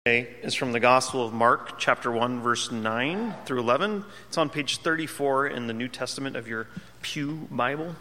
Is from the Gospel of Mark, chapter 1, verse 9 through 11. It's on page 34 in the New Testament of your Pew Bible.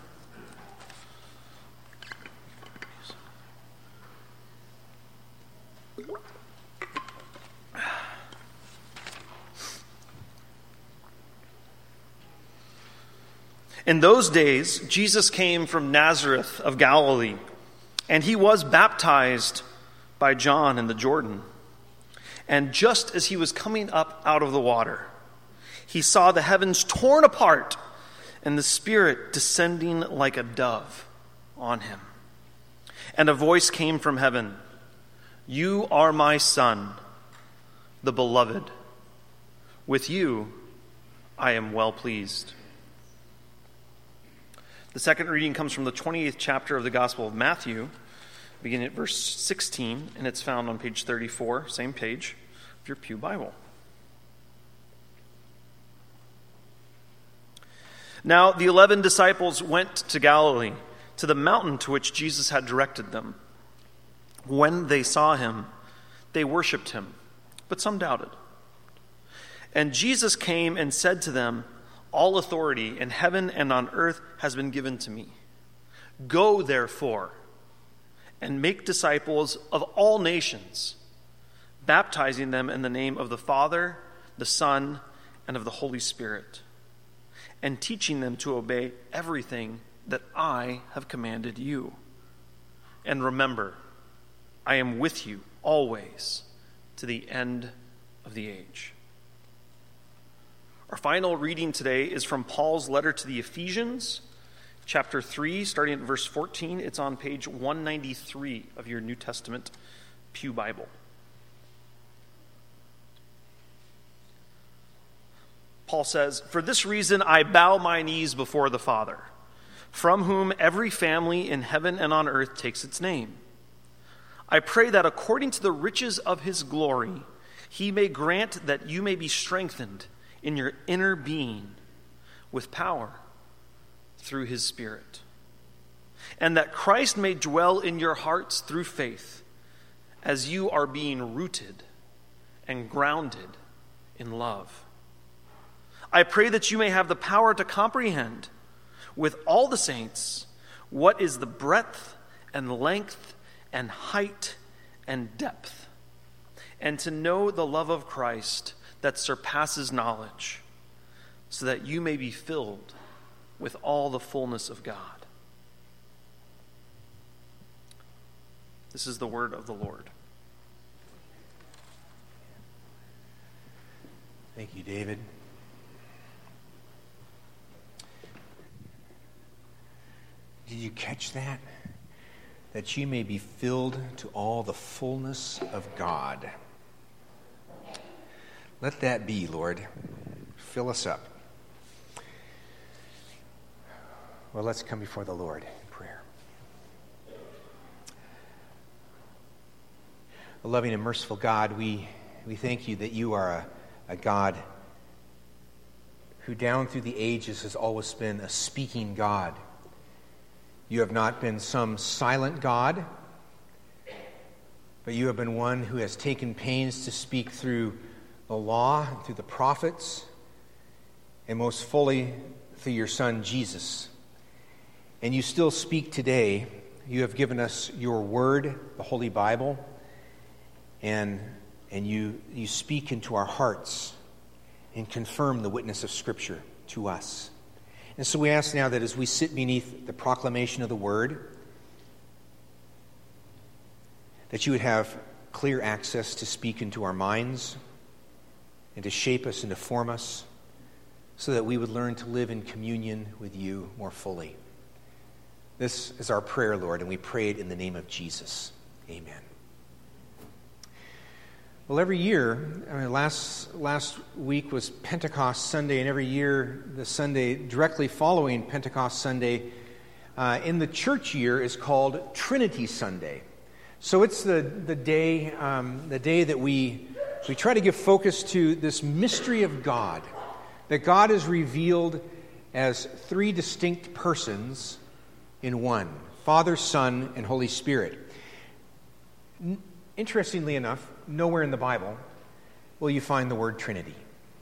In those days, Jesus came from Nazareth of Galilee, and he was baptized by John in the Jordan. And just as he was coming up out of the water, he saw the heavens torn apart and the Spirit descending like a dove on him. And a voice came from heaven, "You are my Son, the beloved. With you I am well pleased." The second reading comes from the 28th chapter of the Gospel of Matthew, beginning at verse 16, and it's found on page 34, same page of your Pew Bible. Now the 11 disciples went to Galilee, to the mountain to which Jesus had directed them. When they saw him, they worshipped him, but some doubted. And Jesus came and said to them, "All authority in heaven and on earth has been given to me. Go, therefore, and make disciples of all nations, baptizing them in the name of the Father, the Son, and of the Holy Spirit, and teaching them to obey everything that I have commanded you. And remember, I am with you always to the end of the age." Our final reading today is from Paul's letter to the Ephesians, chapter 3, starting at verse 14. It's on page 193 of your New Testament Pew Bible. Paul says, "For this reason I bow my knees before the Father, from whom every family in heaven and on earth takes its name. I pray that according to the riches of his glory, he may grant that you may be strengthened in your inner being with power through his Spirit, and that Christ may dwell in your hearts through faith, as you are being rooted and grounded in love. I pray that you may have the power to comprehend with all the saints what is the breadth and length and height and depth, and to know the love of Christ that surpasses knowledge, so that you may be filled with all the fullness of God." This is the word of the Lord. Thank you, David. Did you catch that? That you may be filled to all the fullness of God. Let that be, Lord. Fill us up. Well, let's come before the Lord in prayer. A loving and merciful God, we thank you that you are a God who down through the ages has always been a speaking God. You have not been some silent God, but you have been one who has taken pains to speak through the law, through the prophets, and most fully through your Son, Jesus. And you still speak today. You have given us your word, the Holy Bible, and you speak into our hearts and confirm the witness of Scripture to us. And so we ask now that as we sit beneath the proclamation of the word, that you would have clear access to speak into our minds and to shape us and to form us so that we would learn to live in communion with you more fully. This is our prayer, Lord, and we pray it in the name of Jesus. Amen. Well, every year, last week was Pentecost Sunday, and every year, the Sunday directly following Pentecost Sunday in the church year is called Trinity Sunday. So it's the day that we try to give focus to this mystery of God, that God is revealed as three distinct persons in one: Father, Son, and Holy Spirit. Interestingly enough, nowhere in the Bible will you find the word Trinity.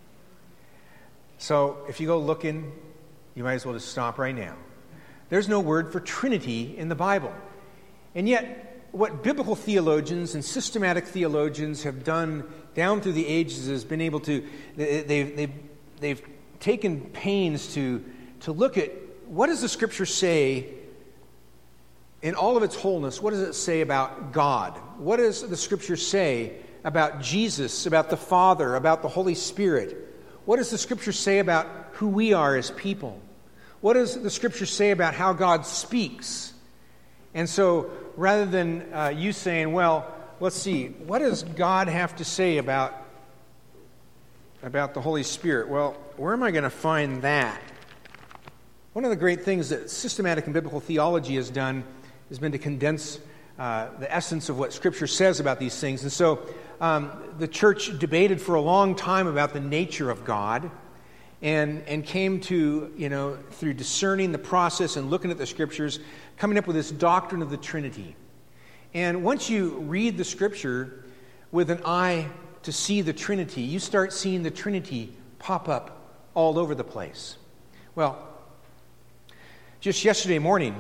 So if you go looking, you might as well just stop right now. There's no word for Trinity in the Bible. And yet, what biblical theologians and systematic theologians have done down through the ages has been able to, they've taken pains to look at what does the Scripture say in all of its wholeness. What does it say about God? What does the Scripture say about Jesus, about the Father, about the Holy Spirit? What does the Scripture say about who we are as people? What does the Scripture say about how God speaks? And so, rather than you saying, well, let's see, what does God have to say about the Holy Spirit? Well, where am I going to find that? One of the great things that systematic and biblical theology has done has been to condense the essence of what Scripture says about these things. And so the church debated for a long time about the nature of God and came to, through discerning the process and looking at the Scriptures, coming up with this doctrine of the Trinity. And once you read the Scripture with an eye to see the Trinity, you start seeing the Trinity pop up all over the place. Well, just yesterday morning,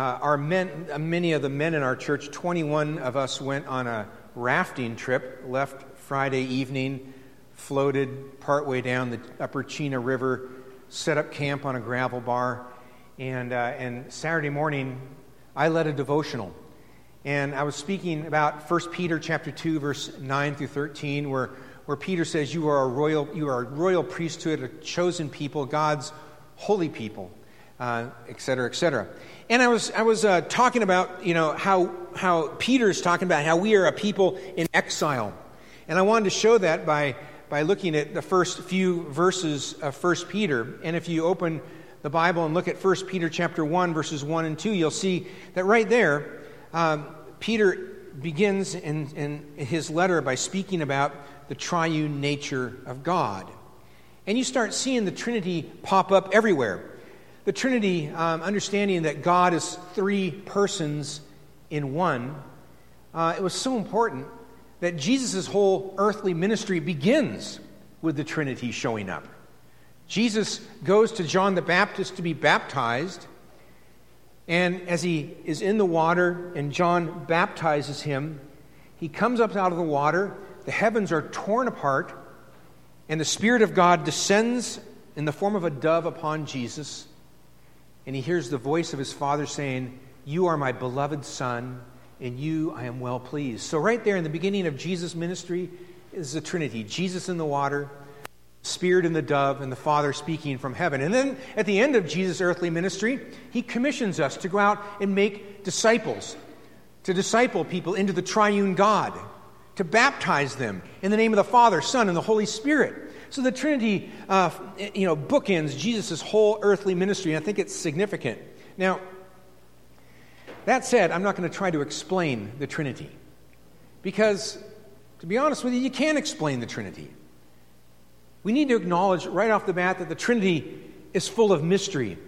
many of the men in our church, 21 of us went on a rafting trip, left Friday evening, floated partway down the upper Chena River, set up camp on a gravel bar, and Saturday morning, I led a devotional. And I was speaking about 1 Peter chapter 2, verse 9 through 13, where Peter says, you are a royal priesthood, a chosen people, God's holy people. Et cetera, et cetera. And I was talking about, how Peter's talking about how we are a people in exile. And I wanted to show that by looking at the first few verses of 1 Peter. And if you open the Bible and look at 1 Peter chapter 1, verses 1 and 2, you'll see that right there, Peter begins in his letter by speaking about the triune nature of God. And you start seeing the Trinity pop up everywhere. The Trinity, understanding that God is three persons in one, it was so important that Jesus' whole earthly ministry begins with the Trinity showing up. Jesus goes to John the Baptist to be baptized, and as he is in the water and John baptizes him, he comes up out of the water, the heavens are torn apart, and the Spirit of God descends in the form of a dove upon Jesus. And he hears the voice of his Father saying, you are my beloved Son, in you I am well pleased. So right there in the beginning of Jesus' ministry is the Trinity. Jesus in the water, Spirit in the dove, and the Father speaking from heaven. And then at the end of Jesus' earthly ministry, he commissions us to go out and make disciples, to disciple people into the triune God, to baptize them in the name of the Father, Son, and the Holy Spirit. So the Trinity, bookends Jesus' whole earthly ministry, and I think it's significant. Now, that said, I'm not going to try to explain the Trinity, because, to be honest with you can't explain the Trinity. We need to acknowledge right off the bat that the Trinity is full of mystery.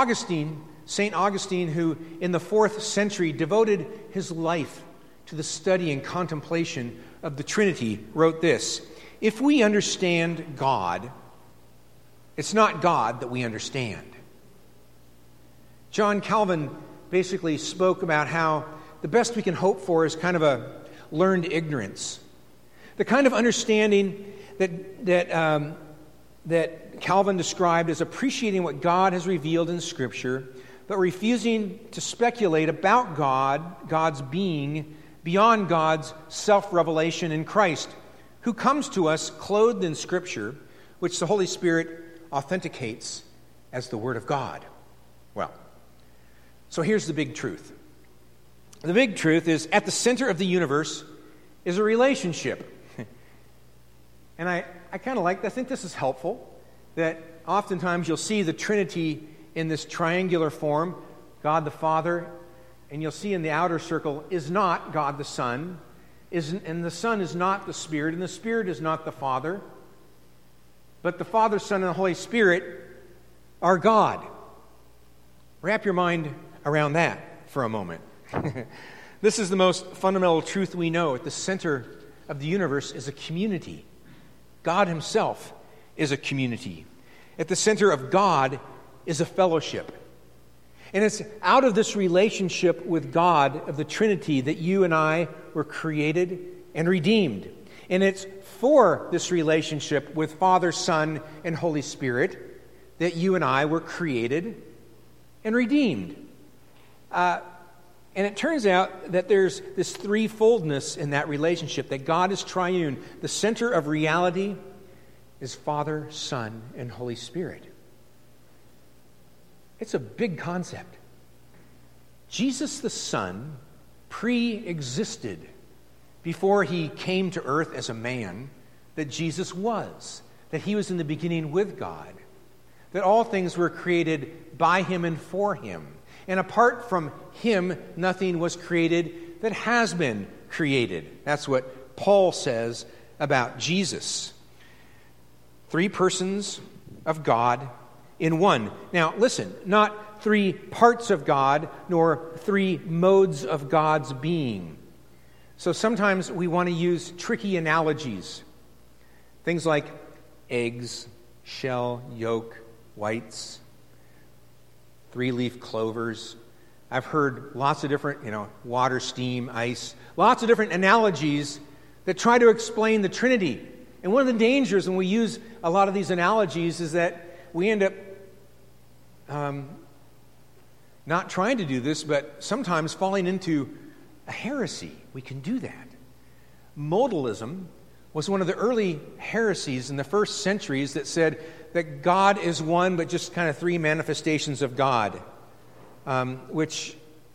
St. Augustine, who in the 4th century devoted his life to the study and contemplation of the Trinity, wrote this: if we understand God, it's not God that we understand. John Calvin basically spoke about how the best we can hope for is kind of a learned ignorance. The kind of understanding that Calvin described as appreciating what God has revealed in Scripture, but refusing to speculate about God's being, beyond God's self-revelation in Christ, who comes to us clothed in Scripture, which the Holy Spirit authenticates as the Word of God. Well, so here's the big truth. The big truth is, at the center of the universe is a relationship. And I kind of I think this is helpful, that oftentimes you'll see the Trinity in this triangular form, God the Father, and you'll see in the outer circle is not God the Son, and the Son is not the Spirit, and the Spirit is not the Father, but the Father, Son, and the Holy Spirit are God. Wrap your mind around that for a moment. This is the most fundamental truth we know. At the center of the universe is a community. God himself is a community. At the center of God is a fellowship. And it's out of this relationship with God, of the Trinity, that you and I were created and redeemed. And it's for this relationship with Father, Son, and Holy Spirit that you and I were created and redeemed. And it turns out that there's this threefoldness in that relationship, that God is triune. The center of reality is Father, Son, and Holy Spirit. It's a big concept. Jesus the Son pre-existed before he came to earth as a man, that Jesus was, that he was in the beginning with God, that all things were created by him and for him. And apart from him, nothing was created that has been created. That's what Paul says about Jesus. Three persons of God in one. Now, listen, not three parts of God, nor three modes of God's being. So sometimes we want to use tricky analogies. Things like eggs, shell, yolk, whites, three-leaf clovers. I've heard lots of different, water, steam, ice, lots of different analogies that try to explain the Trinity. And one of the dangers when we use a lot of these analogies is that we end up not trying to do this, but sometimes falling into a heresy. We can do that. Modalism was one of the early heresies in the first centuries that said that God is one, but just kind of three manifestations of God, which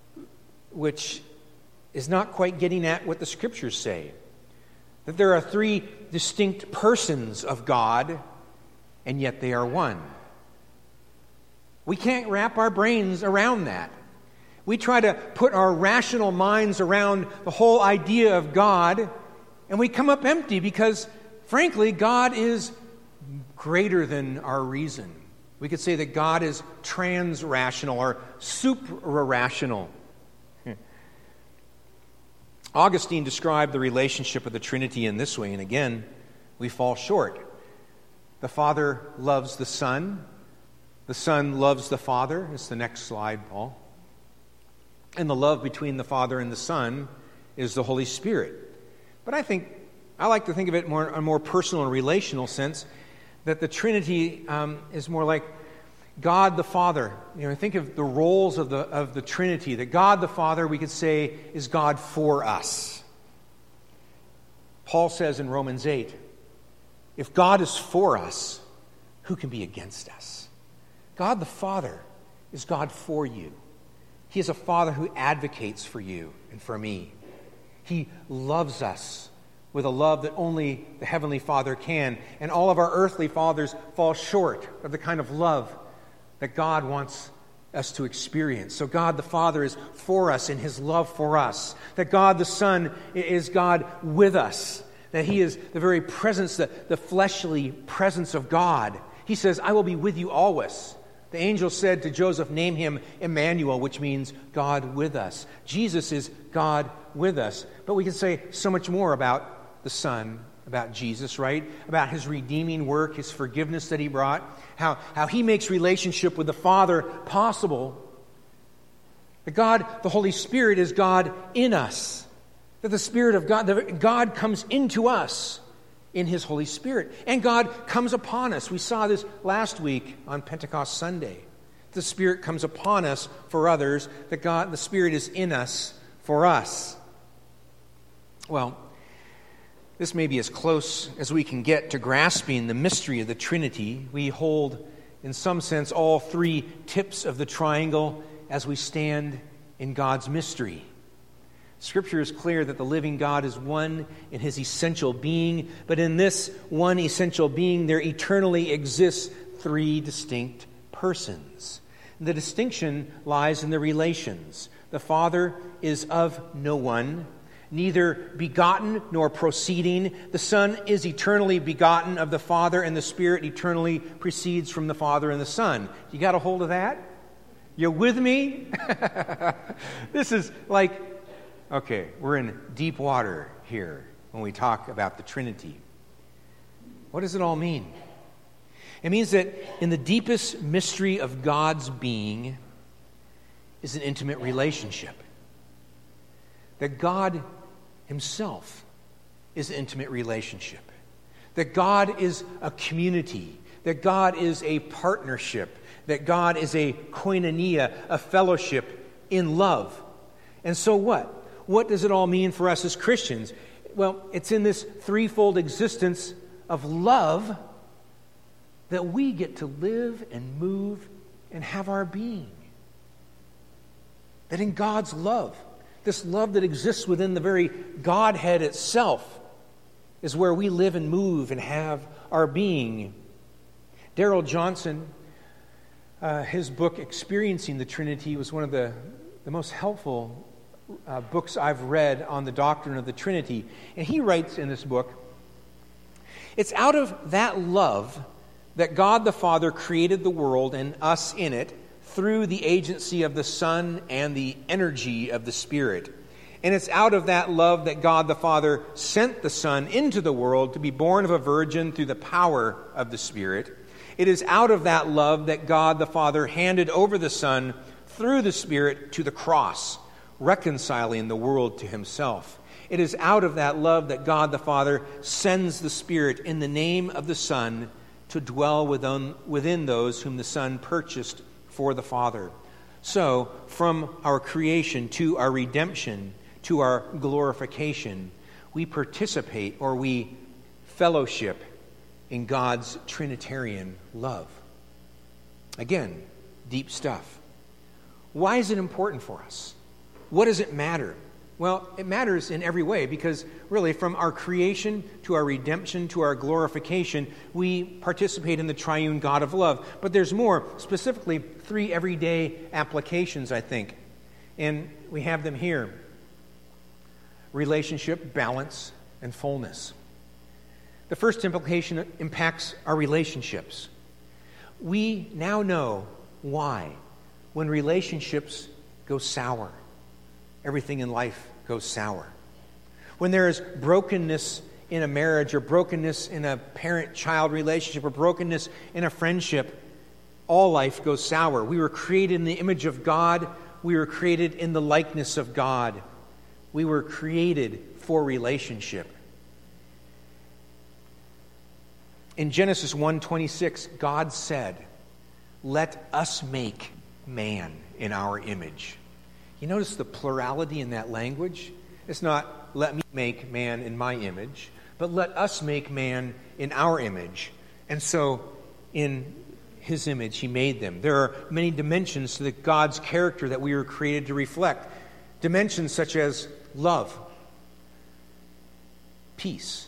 is not quite getting at what the Scriptures say. That there are three distinct persons of God, and yet they are one. We can't wrap our brains around that. We try to put our rational minds around the whole idea of God, and we come up empty because, frankly, God is greater than our reason. We could say that God is trans-rational or supra-rational. Augustine described the relationship of the Trinity in this way, and again, we fall short. The Father loves the Son loves the Father. It's the next slide, Paul. And the love between the Father and the Son is the Holy Spirit. But I like to think of it in a more personal and relational sense, that the Trinity is more like God the Father. Think of the roles of the Trinity. That God the Father, we could say, is God for us. Paul says in Romans 8, if God is for us, who can be against us? God the Father is God for you. He is a Father who advocates for you and for me. He loves us with a love that only the Heavenly Father can. And all of our earthly fathers fall short of the kind of love that God wants us to experience. So God the Father is for us in His love for us. That God the Son is God with us. That He is the very presence, the fleshly presence of God. He says, I will be with you always. The angel said to Joseph, name him Emmanuel, which means God with us. Jesus is God with us. But we can say so much more about the Son, about Jesus, right? About His redeeming work, His forgiveness that He brought, how He makes relationship with the Father possible. That God, the Holy Spirit, is God in us. That the Spirit of God comes into us in His Holy Spirit. And God comes upon us. We saw this last week on Pentecost Sunday. The Spirit comes upon us for others. That the Spirit is in us for us. Well, this may be as close as we can get to grasping the mystery of the Trinity. We hold, in some sense, all three tips of the triangle as we stand in God's mystery. Scripture is clear that the living God is one in His essential being, but in this one essential being there eternally exists three distinct persons. The distinction lies in the relations. The Father is of no one, neither begotten nor proceeding. The Son is eternally begotten of the Father, and the Spirit eternally proceeds from the Father and the Son. You got a hold of that? You with me? This is like, okay, we're in deep water here. when we talk about the Trinity. What does it all mean? It means that in the deepest mystery of God's being is an intimate relationship. That God himself is an intimate relationship. That God is a community. That God is a partnership. That God is a koinonia, a fellowship in love. And so what? What does it all mean for us as Christians? Well, it's in this threefold existence of love that we get to live and move and have our being. That in God's love, this love that exists within the very Godhead itself, is where we live and move and have our being. Darrell Johnson, his book, Experiencing the Trinity, was one of the most helpful books I've read on the doctrine of the Trinity. And he writes in this book, it's out of that love that God the Father created the world and us in it through the agency of the Son and the energy of the Spirit. And it's out of that love that God the Father sent the Son into the world to be born of a virgin through the power of the Spirit. It is out of that love that God the Father handed over the Son through the Spirit to the cross, reconciling the world to himself. It is out of that love that God the Father sends the Spirit in the name of the Son to dwell within those whom the Son purchased for the Father. So, from our creation to our redemption, to our glorification, we participate or we fellowship in God's Trinitarian love. Again, deep stuff. Why is it important for us? What does it matter? Well, it matters in every way because really from our creation to our redemption to our glorification, we participate in the triune God of love. But there's more, specifically 3 everyday applications, I think. And we have them here. Relationship, balance, and fullness. The first implication impacts our relationships. We now know why when relationships go sour, everything in life goes sour. When there is brokenness in a marriage or brokenness in a parent-child relationship or brokenness in a friendship, all life goes sour. We were created in the image of God. We were created in the likeness of God. We were created for relationship. In Genesis 1:26, God said, "Let us make man in our image." You notice the plurality in that language? It's not, let me make man in my image, but let us make man in our image. And so, in his image, he made them. There are many dimensions to God's character that we were created to reflect. Dimensions such as love, peace.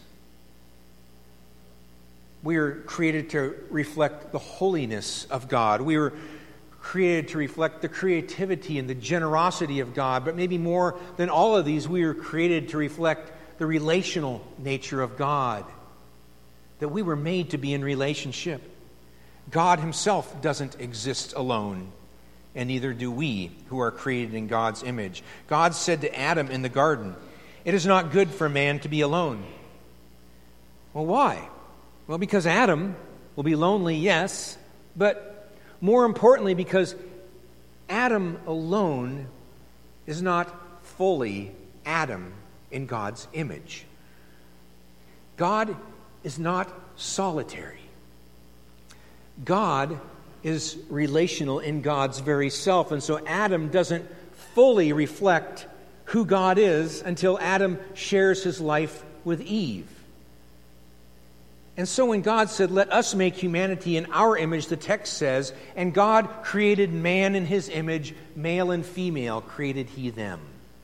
We are created to reflect the holiness of God. We were created to reflect the creativity and the generosity of God. But maybe more than all of these, we were created to reflect the relational nature of God. That we were made to be in relationship. God himself doesn't exist alone, and neither do we who are created in God's image. God said to Adam in the garden, "It is not good for man to be alone." Well, why? Well, because Adam will be lonely, yes, but more importantly, because Adam alone is not fully Adam in God's image. God is not solitary. God is relational in God's very self, and so Adam doesn't fully reflect who God is until Adam shares his life with Eve. And so when God said, "Let us make humanity in our image," the text says, "And God created man in his image, male and female created he them."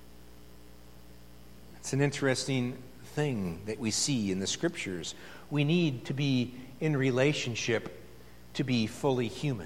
It's an interesting thing that we see in the Scriptures. We need to be in relationship to be fully human.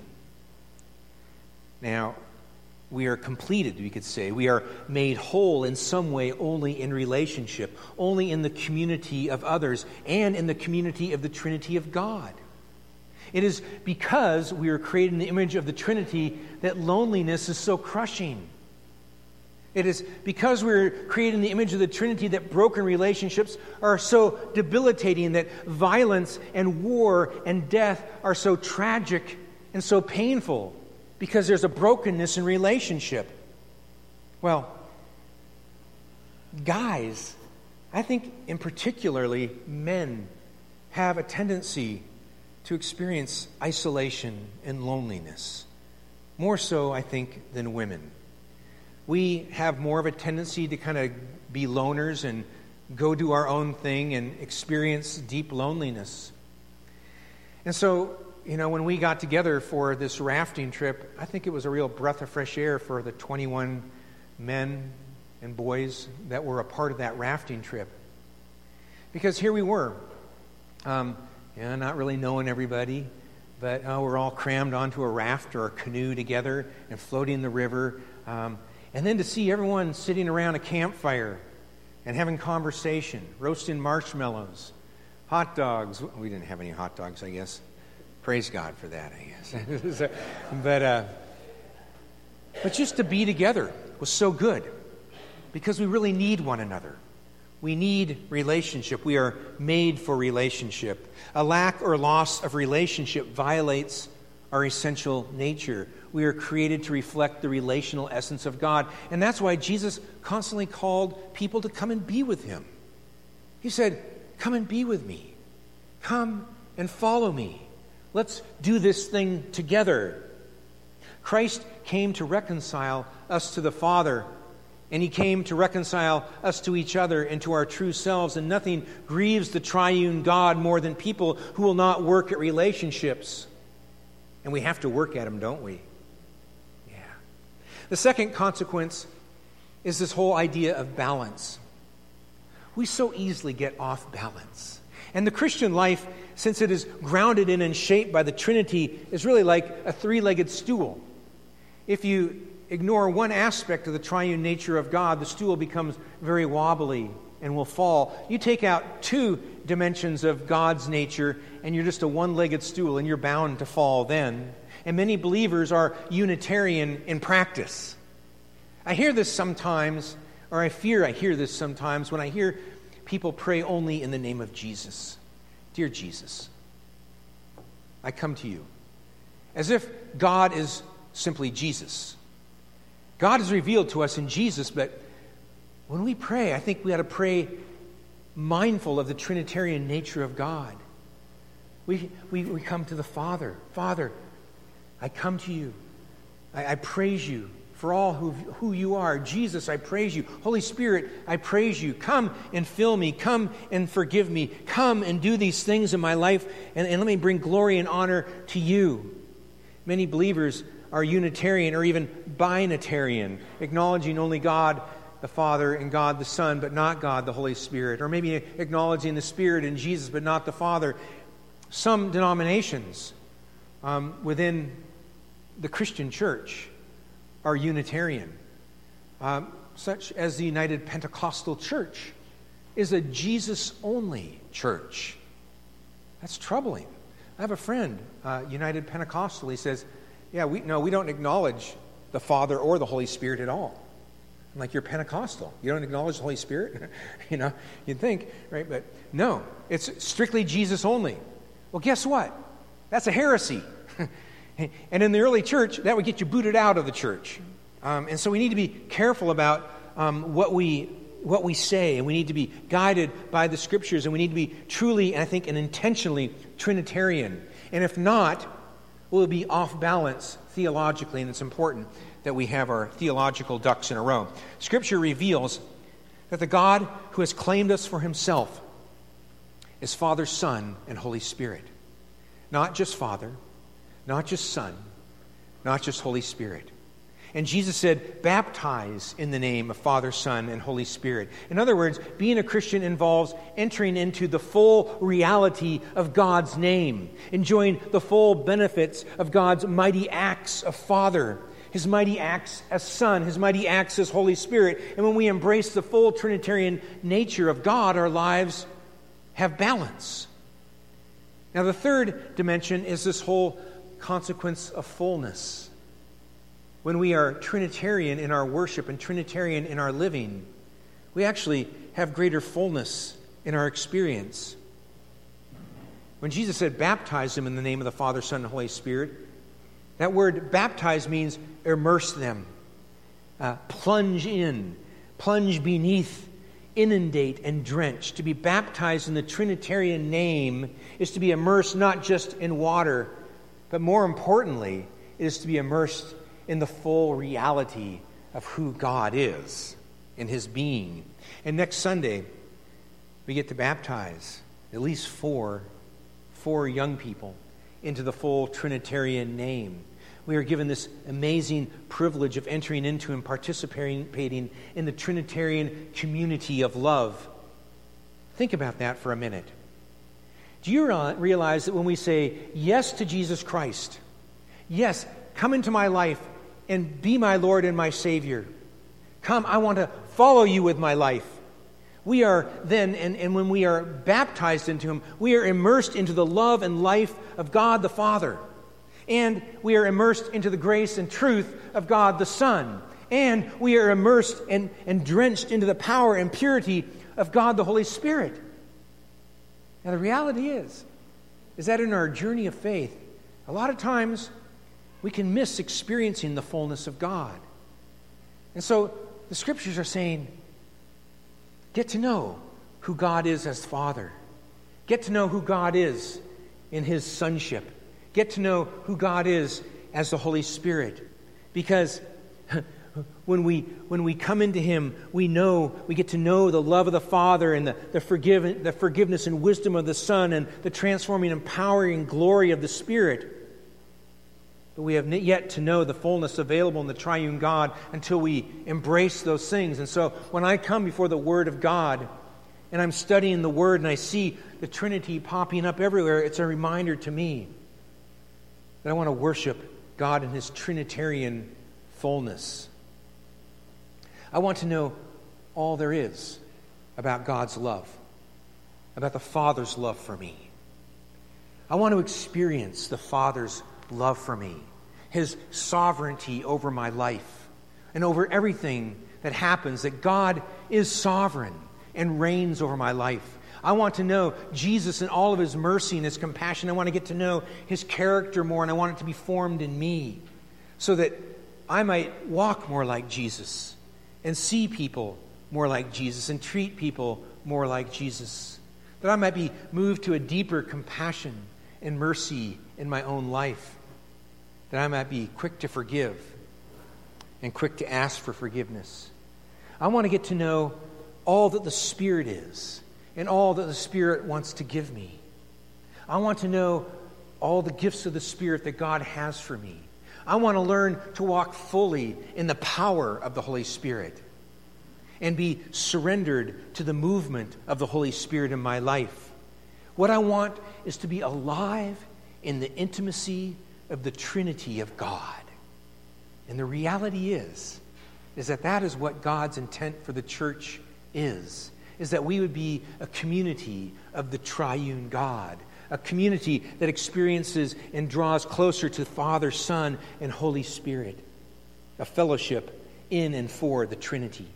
Now, we are completed, we could say. We are made whole in some way only in relationship, only in the community of others, and in the community of the Trinity of God. It is because we are created in the image of the Trinity that loneliness is so crushing. It is because we're created in the image of the Trinity that broken relationships are so debilitating, that violence and war and death are so tragic and so painful, because there's a brokenness in relationship. Well, guys, I think in particularly men, have a tendency to experience isolation and loneliness. More so, I think, than women. We have more of a tendency to kind of be loners and go do our own thing and experience deep loneliness. And so, when we got together for this rafting trip, I think it was a real breath of fresh air for the 21 men and boys that were a part of that rafting trip. Because here we were, not really knowing everybody, but we're all crammed onto a raft or a canoe together and floating the river. And then to see everyone sitting around a campfire and having conversation, roasting marshmallows, hot dogs. We didn't have any hot dogs, I guess. Praise God for that, I guess. But just to be together was so good, because we really need one another. We need relationship. We are made for relationship. A lack or loss of relationship violates our essential nature. We are created to reflect the relational essence of God. And that's why Jesus constantly called people to come and be with him. He said, come and be with me. Come and follow me. Let's do this thing together. Christ came to reconcile us to the Father, and he came to reconcile us to each other and to our true selves. And nothing grieves the triune God more than people who will not work at relationships. And we have to work at them, don't we? Yeah. The second consequence is this whole idea of balance. We so easily get off balance. And the Christian life, since it is grounded in and shaped by the Trinity, is really like a three-legged stool. If you ignore one aspect of the triune nature of God, the stool becomes very wobbly and will fall. You take out two dimensions of God's nature, and you're just a one-legged stool, and you're bound to fall then. And many believers are Unitarian in practice. I hear this sometimes, or I fear I hear this sometimes, when I hear people pray only in the name of Jesus. Dear Jesus, I come to you. As if God is simply Jesus. God is revealed to us in Jesus, but when we pray, I think we ought to pray mindful of the Trinitarian nature of God. We come to the Father. Father, I come to you. I praise you for all who you are. Jesus, I praise you. Holy Spirit, I praise you. Come and fill me. Come and forgive me. Come and do these things in my life, and let me bring glory and honor to you. Many believers are Unitarian or even binitarian, acknowledging only God the Father and God the Son, but not God the Holy Spirit, or maybe acknowledging the Spirit and Jesus, but not the Father. Some denominations within the Christian church are Unitarian, such as the United Pentecostal Church is a Jesus-only church. That's troubling. I have a friend, United Pentecostal. He says, we don't acknowledge the Father or the Holy Spirit at all. I'm like, you're Pentecostal. You don't acknowledge the Holy Spirit? You'd think, right? But no, it's strictly Jesus only. Well, guess what? That's a heresy. And in the early church, that would get you booted out of the church. And so we need to be careful about what we say, and we need to be guided by the Scriptures, and we need to be truly, and I think, and intentionally Trinitarian. And if not, we'll be off balance theologically, and it's important that we have our theological ducks in a row. Scripture reveals that the God who has claimed us for himself is Father, Son, and Holy Spirit. Not just Father, not just Son, not just Holy Spirit. And Jesus said, baptize in the name of Father, Son, and Holy Spirit. In other words, being a Christian involves entering into the full reality of God's name, enjoying the full benefits of God's mighty acts of Father, his mighty acts as Son, his mighty acts as Holy Spirit. And when we embrace the full Trinitarian nature of God, our lives have balance. Now, the third dimension is this whole consequence of fullness. when we are Trinitarian in our worship and Trinitarian in our living, we actually have greater fullness in our experience. When Jesus said, baptize them in the name of the Father, Son, and Holy Spirit, that word baptize means immerse them, plunge in, plunge beneath, inundate, and drench. To be baptized in the Trinitarian name is to be immersed not just in water, but more importantly, it is to be immersed in the full reality of who God is in His being. And next Sunday, we get to baptize at least four young people into the full Trinitarian name. We are given this amazing privilege of entering into and participating in the Trinitarian community of love. Think about that for a minute. Do you realize that when we say yes to Jesus Christ, yes, come into my life and be my Lord and my Savior. Come, I want to follow you with my life. We are then, and when we are baptized into Him, we are immersed into the love and life of God the Father. And we are immersed into the grace and truth of God the Son. And we are immersed and drenched into the power and purity of God the Holy Spirit. Now the reality is that in our journey of faith, a lot of times we can miss experiencing the fullness of God. And so the Scriptures are saying, get to know who God is as Father. Get to know who God is in His sonship. Get to know who God is as the Holy Spirit. Because when we come into Him, we get to know the love of the Father and the forgiveness and wisdom of the Son and the transforming, empowering glory of the Spirit. But we have yet to know the fullness available in the triune God until we embrace those things. And so when I come before the Word of God and I'm studying the Word and I see the Trinity popping up everywhere, it's a reminder to me that I want to worship God in His Trinitarian fullness. I want to know all there is about God's love, about the Father's love for me. I want to experience the Father's love for me, His sovereignty over my life and over everything that happens, that God is sovereign and reigns over my life. I want to know Jesus in all of His mercy and His compassion. I want to get to know His character more, and I want it to be formed in me so that I might walk more like Jesus and see people more like Jesus and treat people more like Jesus. That I might be moved to a deeper compassion and mercy in my own life. That I might be quick to forgive and quick to ask for forgiveness. I want to get to know all that the Spirit is and all that the Spirit wants to give me. I want to know all the gifts of the Spirit that God has for me. I want to learn to walk fully in the power of the Holy Spirit and be surrendered to the movement of the Holy Spirit in my life. What I want is to be alive in the intimacy of the Trinity of God. And the reality is that is what God's intent for the church is that we would be a community of the triune God, a community that experiences and draws closer to Father, Son, and Holy Spirit, a fellowship in and for the Trinity.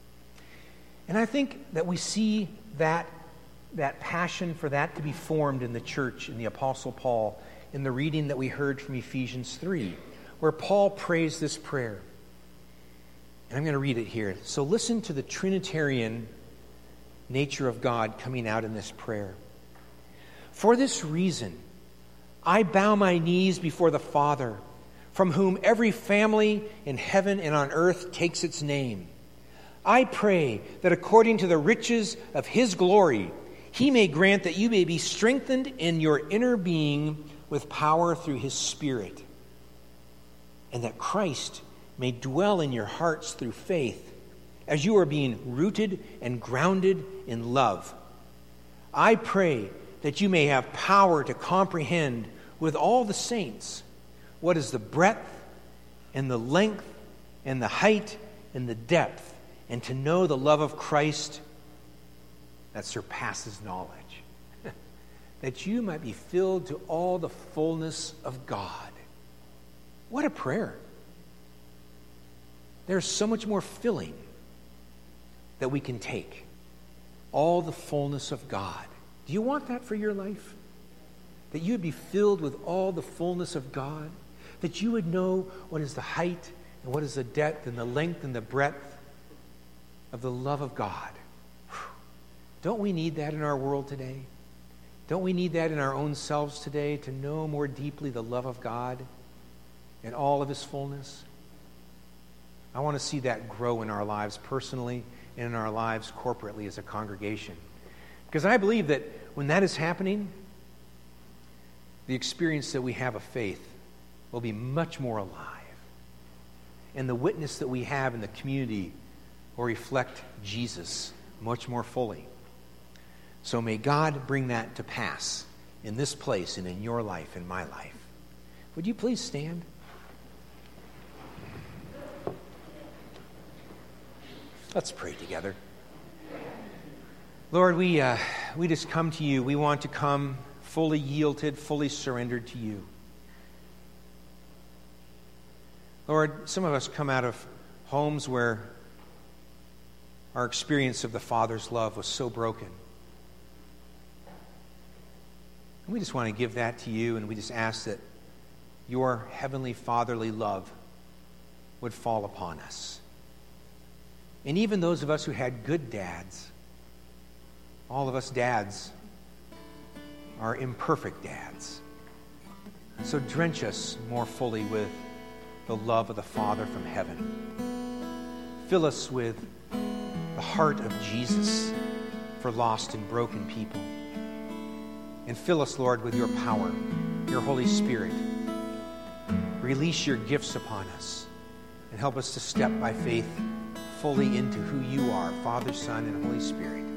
And I think that we see that passion for that to be formed in the church, in the Apostle Paul, in the reading that we heard from Ephesians 3, where Paul prays this prayer. And I'm going to read it here. So listen to the Trinitarian nature of God coming out in this prayer. For this reason, I bow my knees before the Father, from whom every family in heaven and on earth takes its name. I pray that according to the riches of His glory, He may grant that you may be strengthened in your inner being with power through His Spirit, and that Christ may dwell in your hearts through faith, as you are being rooted and grounded in love. I pray that you may have power to comprehend with all the saints what is the breadth and the length and the height and the depth, and to know the love of Christ that surpasses knowledge, that you might be filled to all the fullness of God. What a prayer. there's so much more filling that we can take. All the fullness of God. Do you want that for your life? That you would be filled with all the fullness of God? That you would know what is the height and what is the depth and the length and the breadth of the love of God? Don't we need that in our world today? Don't we need that in our own selves today, to know more deeply the love of God and all of His fullness? I want to see that grow in our lives personally and in our lives corporately as a congregation. Because I believe that when that is happening, the experience that we have of faith will be much more alive. And the witness that we have in the community will reflect Jesus much more fully. So may God bring that to pass in this place and in your life and my life. Would you please stand? Let's pray together. Lord, we just come to you. We want to come fully yielded, fully surrendered to you. Lord, some of us come out of homes where our experience of the Father's love was so broken. And we just want to give that to you, and we just ask that your heavenly fatherly love would fall upon us. And even those of us who had good dads, all of us dads are imperfect dads. So drench us more fully with the love of the Father from heaven. Fill us with the heart of Jesus for lost and broken people. And fill us, Lord, with your power, your Holy Spirit. Release your gifts upon us and help us to step by faith fully into who you are, Father, Son, and Holy Spirit.